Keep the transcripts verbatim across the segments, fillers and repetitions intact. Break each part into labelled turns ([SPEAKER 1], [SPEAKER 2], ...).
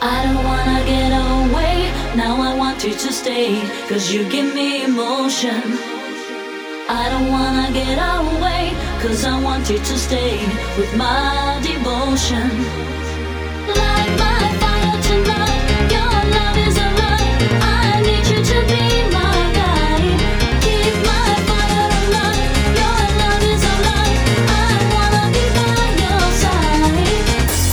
[SPEAKER 1] I don't wanna get away, now I want you to stay, cause you give me emotion. I don't wanna get away, cause I want you to stay with my devotion. Light my fire tonight, your love is a light, I need you to be my guide. Keep my fire alive, your love is a light, I wanna be by your side.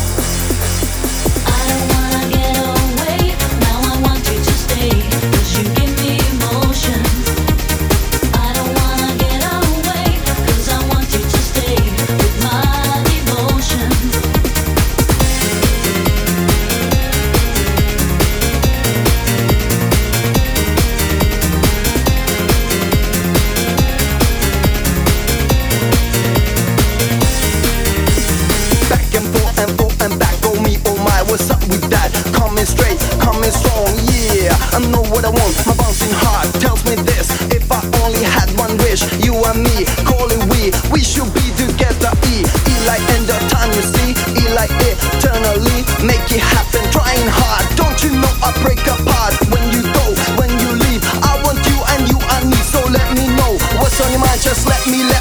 [SPEAKER 1] I don't wanna get away, now I want you to stay, cause you give me emotion. I don't wanna get away, cause I want you to stay with my devotion.
[SPEAKER 2] Back and forth and forth and back, oh me, oh my, what's up with that? Coming straight, coming strong, yeah, I know what I want, my bouncing heart tells me this. If I only had one wish, you and me, call it we, we should be together, E, E like end of time, you see, E like eternally, make it happen, trying hard, don't you know I break apart, when you go, when you leave, I want you and you and me, so let me know, what's on your mind, just let me, let